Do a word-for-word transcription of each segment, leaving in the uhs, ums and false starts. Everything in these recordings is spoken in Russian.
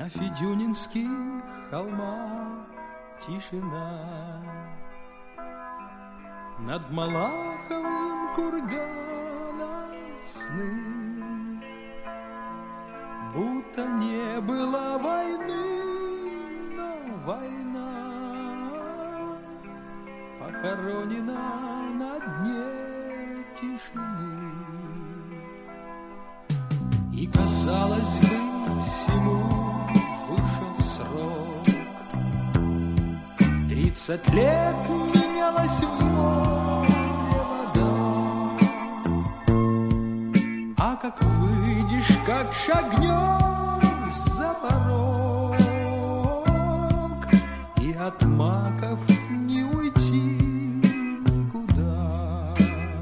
На федюнинских холмах тишина, над Малаховым курганом сны, будто не было войны, но война похоронена на дне тишины. И казалось бы, всему вышел срок. Тридцать лет менялась в море вода, а как выйдешь, как шагнешь за порог, и от маков не уйти никуда.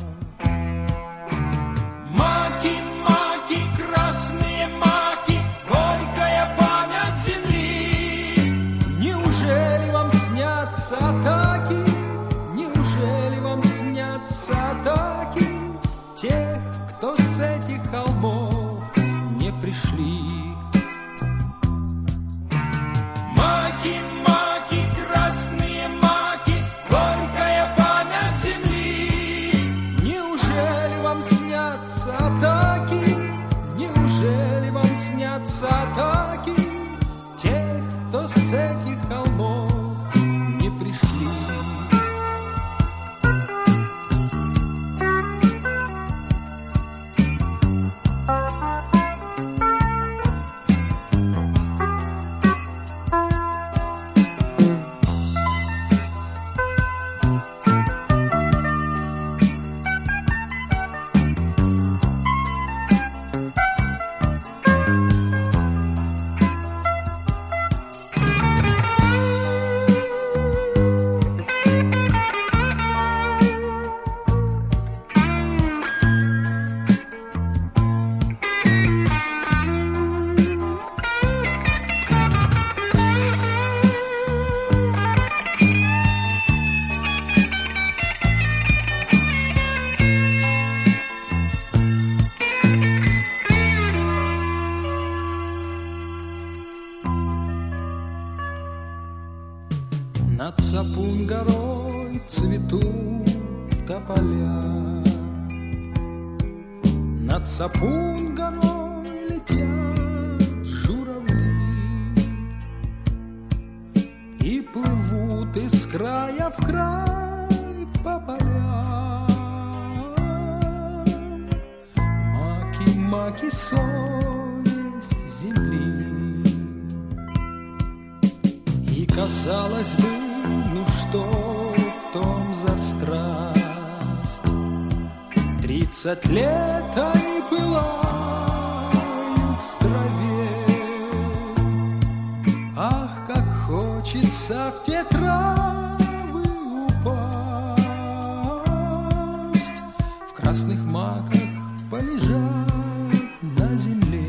Маки, маки, красные маки, горькая память земли. Неужели вам снятся атаки? Неужели вам снятся атаки тех, кто с этих холмов не пришли? Маки, маки, красные маки, горькая память земли. Неужели вам снятся атаки? Неужели вам снятся атаки тех, кто с этих холмов не пришли? Над Сапун-горой цветут тополя, над Сапун-горой летят журавли и плывут из края в край по полям. Маки, маки, совесть земли. И казалось бы, ну что в том за страсть? Тридцать лет они пылают в траве. Ах, как хочется в те травы упасть, в красных маках полежать на земле.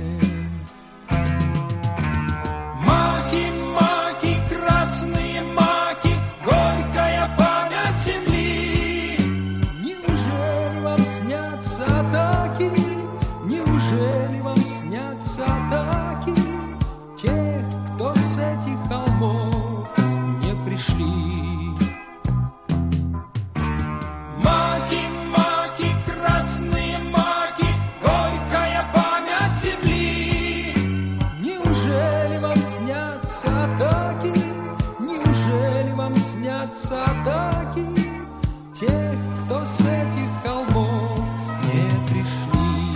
Атаки тех, кто с этих холмов не пришли.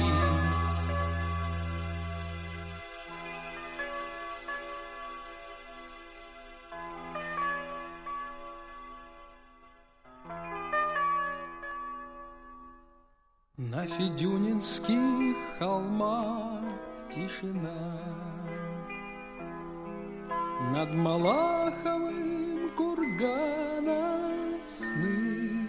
На федюнинских холмах тишина, над Малаховым курганом сны,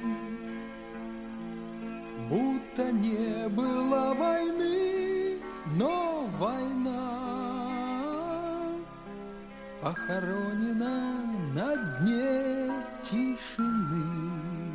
будто не было войны, но война похоронена на дне тишины.